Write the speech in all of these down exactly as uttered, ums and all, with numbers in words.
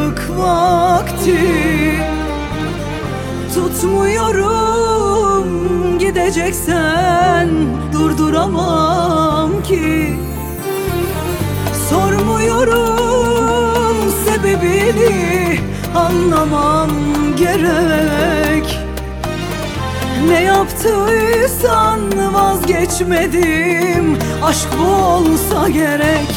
ayrılık vakti. Tutmuyorum, gideceksen durduramam ki. Sormuyorum, sebebini anlamam gerek. Ne yaptıysan vazgeçmedim, aşk bu olsa gerek.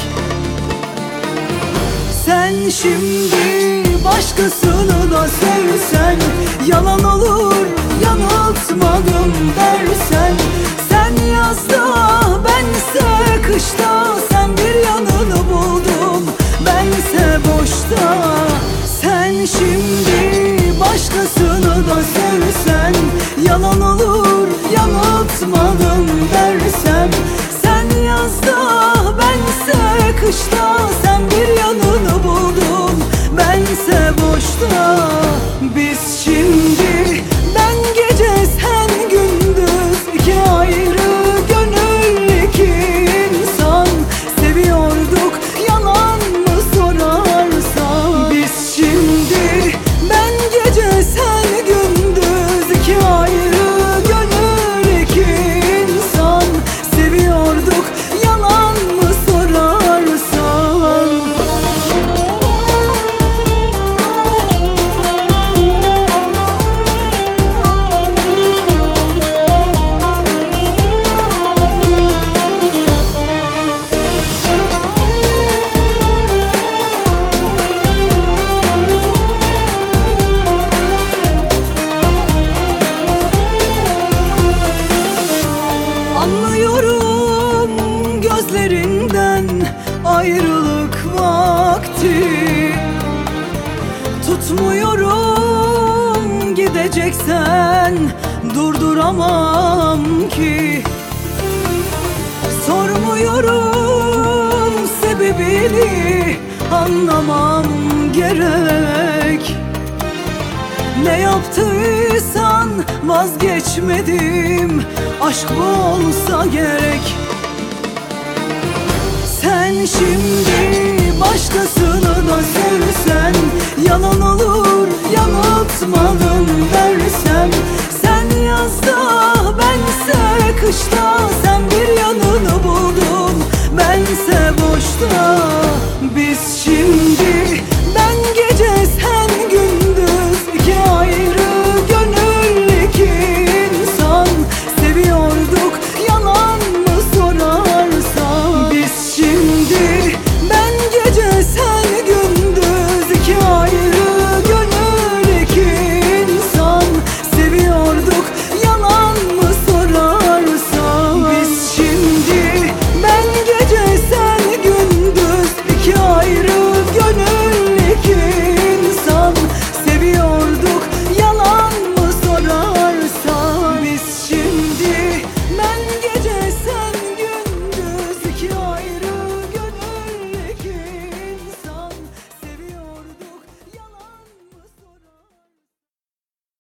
Sen şimdi başkasını da sevsen, yalan olur yanıltmadım dersen. Sen yazda bense kışta, sen bir yanını buldun bense boşta. Sen şimdi başkasını da sevsen, yalan olur yanıltmadım dersem. Sen yazda bense kışta, sen bir yanını buldun bense boşta. Biz şimdi ben gece sen gündüz, iki ayrı gönül iki insan. Seviyorduk yalan mı sorarsan. Biz şimdi ben gece sen gündüz, iki ayrı gönül iki insan. Seviyorduk yalan mı sorarsan. Anlıyorum gözlerinden ayrılık vakti. Tutmuyorum, gideceksen durduramam ki. Sormuyorum, sebebini anlamam gerek. Ne yaptıysan vazgeçmedim, aşk bu olsa gerek. Sen şimdi başkasını da sevsen, yalan olur yanıltmadım